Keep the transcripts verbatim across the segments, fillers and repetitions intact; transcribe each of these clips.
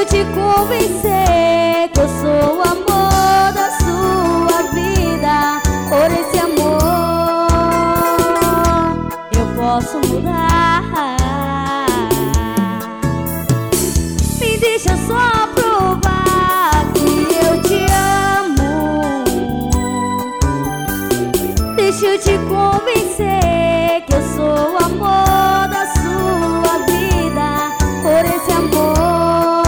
eu te convencer que eu sou o amor da sua vida. Por esse amor eu posso mudar. Me deixa só provar que eu te amo. Deixa eu te convencer que eu sou o amor da sua vida. Por esse amor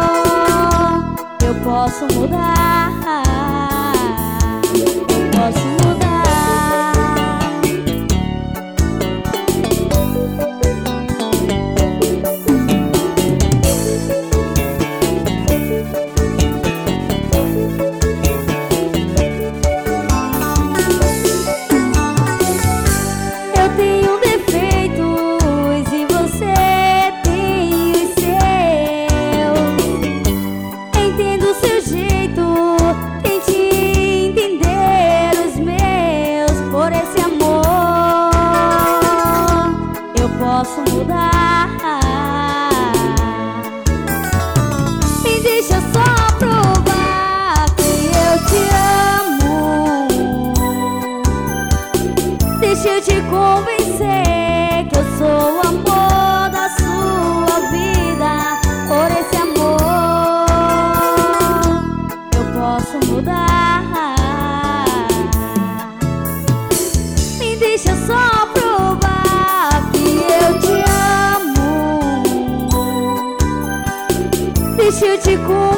eu posso mudar. Eu posso mudar. Eu tenho defeitos e você tem os seus. Entendo o seu jeito, tente entender os meus. Por esse amor eu posso mudar. Me deixa só provar que eu te amo. Deixa eu te convencer que eu sou o amor da sua vida. Por esse amor eu posso mudar. Me deixa só provar que eu te amo. Deixa eu te convencer